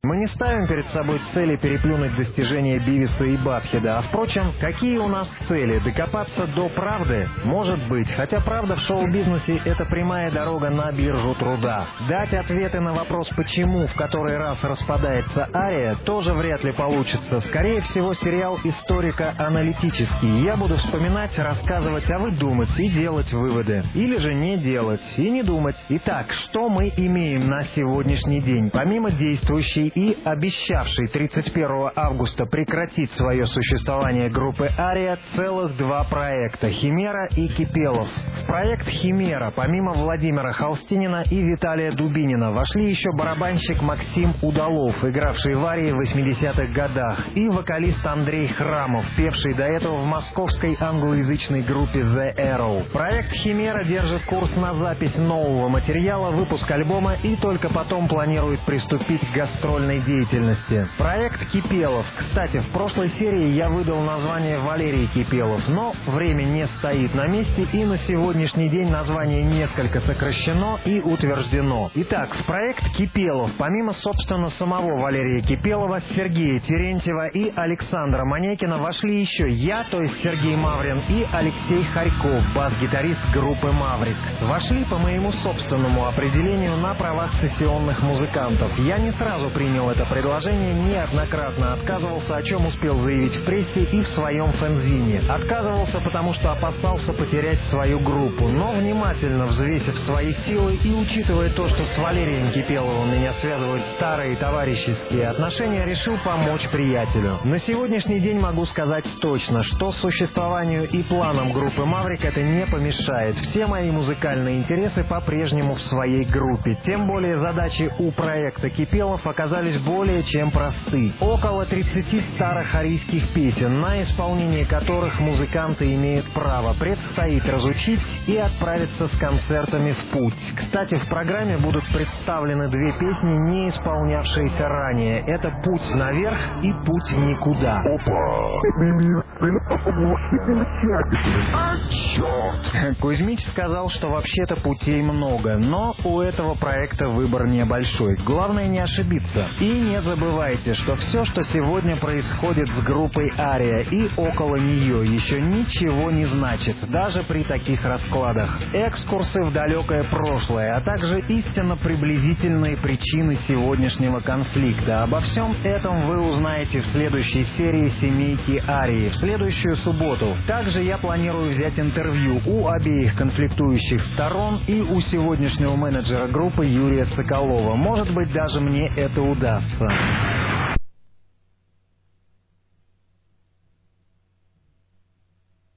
Мы не ставим перед собой цели переплюнуть достижения Бивиса и Батхеда, а впрочем, какие у нас цели? Докопаться до правды? Может быть, хотя правда в шоу-бизнесе — это прямая дорога на биржу труда. Дать ответы на вопрос «почему» в который раз распадается Ария тоже вряд ли получится. Скорее всего, сериал историко-аналитический. Я буду вспоминать, рассказывать, а вы думать и делать выводы. Или же не делать и не думать. Итак, что мы имеем на сегодняшний день? Помимо действующей и обещавшей 31 августа прекратить свое существование группы «Ария», целых два проекта — «Химера» и «Кипелов». В проект «Химера» помимо Владимира Холстинина и Виталия Дубинина вошли еще барабанщик Максим Удалов, игравший в «Арии» в 80-х годах, и вокалист Андрей Храмов, певший до этого в московской англоязычной группе The Arrow. Проект «Химера» держит курс на запись нового материала, выпуск альбома и только потом планирует приступить к гастрольной деятельности. Проект «Кипелов». Кстати, в прошлой серии я выдал название Валерий Кипелов, но время не стоит на месте, и на сегодняшний день название несколько сокращено и утверждено. Итак, в проект «Кипелов» помимо, собственно, самого Валерия Кипелова, Сергея Терентьева и Александра Манекина вошли еще я, то есть Сергей Маврин, и Алексей Харьков, бас-гитарист группы «Маврик». Вошли по моему собственному определению на правах сессионных музыкантов. Я не сразу принял это предложение, неоднократно отказывался, о чем успел заявить в прессе и в своем фэнзине. Отказывался, потому что опасался потерять свою группу, но внимательно взвесив свои силы и учитывая то, что с Валерием Кипеловым меня связывают старые товарищеские отношения, решил помочь приятелю. На сегодняшний день могу сказать точно, что существованию и планам группы «Маврик» это не помешает. Все мои музыкальные интересы по-прежнему в своей группе. Тем более задачи у проекта «Кипелов» оказались более чем просты. Около 30 старых арийских песен, на исполнение которых музыканты имеют право, предстоит разучить и отправиться с концертами в путь. Кстати, в программе будут представлены две песни, не исполнявшиеся ранее. Это «Путь наверх» и «Путь в никуда». Кузьмич сказал, что вообще-то путей много, но у этого проекта выбор небольшой. Главное не ошибиться. И не забывайте, что все, что сегодня происходит с группой «Ария» и около нее, еще ничего не значит, даже при таких раскладах. Экскурсы в далекое прошлое, а также истинно приблизительные причины сегодняшнего конфликта. Обо всем этом вы узнаете в следующей серии «Семейки Арии» в следующую субботу. Также я планирую взять интервью у обеих конфликтующих сторон и у сегодняшнего менеджера группы Юрия Соколова. Может быть, даже мне это удастся.